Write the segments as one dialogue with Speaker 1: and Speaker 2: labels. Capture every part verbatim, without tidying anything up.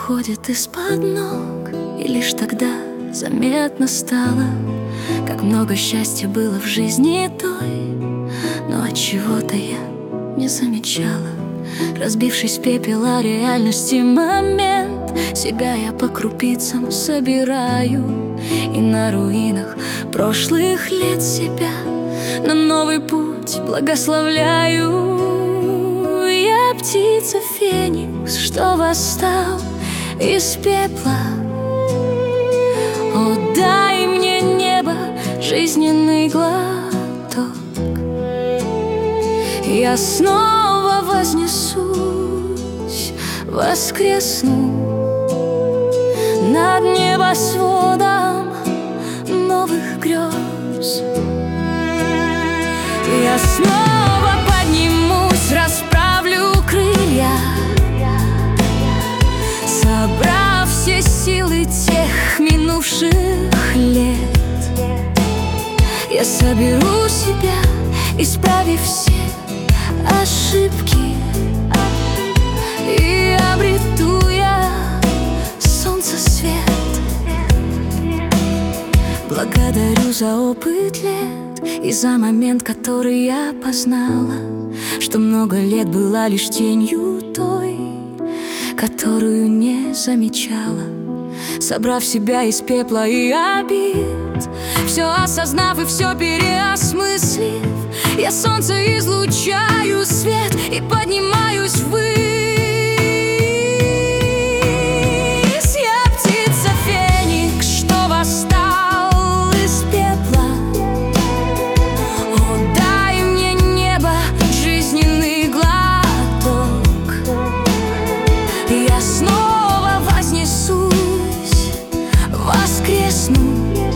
Speaker 1: уходит из-под ног, и лишь тогда заметно стало, как много счастья было в жизни той. Но от чего-то я не замечала, разбившись в пепел о реальности момент. Себя я по крупицам собираю, и на руинах прошлых лет себя на новый путь благословляю. Я птица Феникс, что восстал из пепла. О, дай мне небо жизненный глоток, я снова вознесусь, воскресну над небосводом новых грез. Я снова поднимусь, расправлю крылья, собрав все силы тех минувших лет. Я соберу себя, исправив все ошибки, и обрету я солнце свет. Благодарю за опыт лет и за момент, который я познала, что много лет была лишь тенью той, которую не замечала. Собрав себя из пепла и обид, все осознав и все переосмыслив, я солнце излучаю свет и поднимаюсь ввысь. Я птица Феникс, что восстал из пепла. О, дай мне небо жизненный глоток, я снова вознесусь, воскресну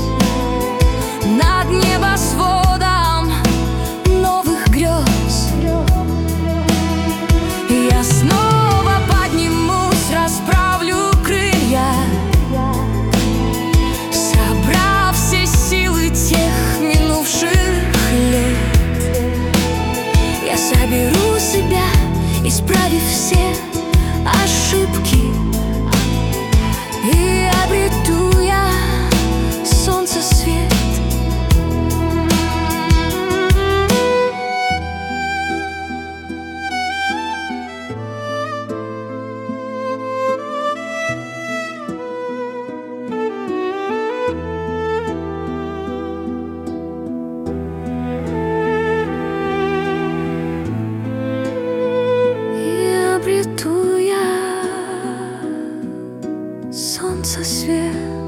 Speaker 1: над небосводом новых грез. Я снова поднимусь, расправлю крылья, собрав все силы тех минувших лет. Я соберу себя, исправив все ошибки, и обрету я солнце свет. Обрету я солнце свет.